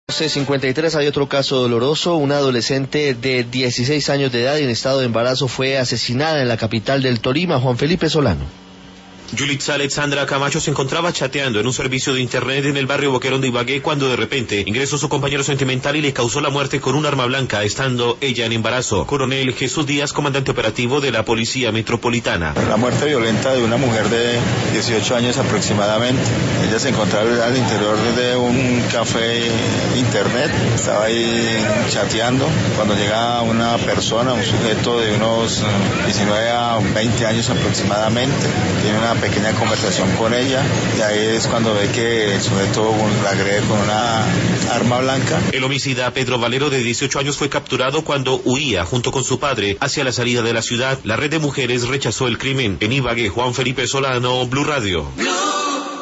53 hay otro caso doloroso. Una adolescente de 16 años de edad y en estado de embarazo fue asesinada en la capital del Tolima. Juan Felipe Solano. Yulitza Alexandra Camacho se encontraba chateando en un servicio de internet en el barrio Boquerón de Ibagué cuando de repente ingresó su compañero sentimental y le causó la muerte con un arma blanca, estando ella en embarazo. Coronel Jesús Díaz, comandante operativo de la Policía Metropolitana. La muerte violenta de una mujer de 18 años aproximadamente. Ella se encontraba al interior de un café internet, estaba ahí chateando cuando llega una persona, un sujeto de unos 19 a 20 años aproximadamente, tiene una pequeña conversación con ella y ahí es cuando ve que el sujeto la agrede con una arma blanca. El homicida Pedro Valero, de 18 años, fue capturado cuando huía junto con su padre hacia la salida de la ciudad. La red de mujeres rechazó el crimen. En Ibagué, Juan Felipe Solano, Blue Radio.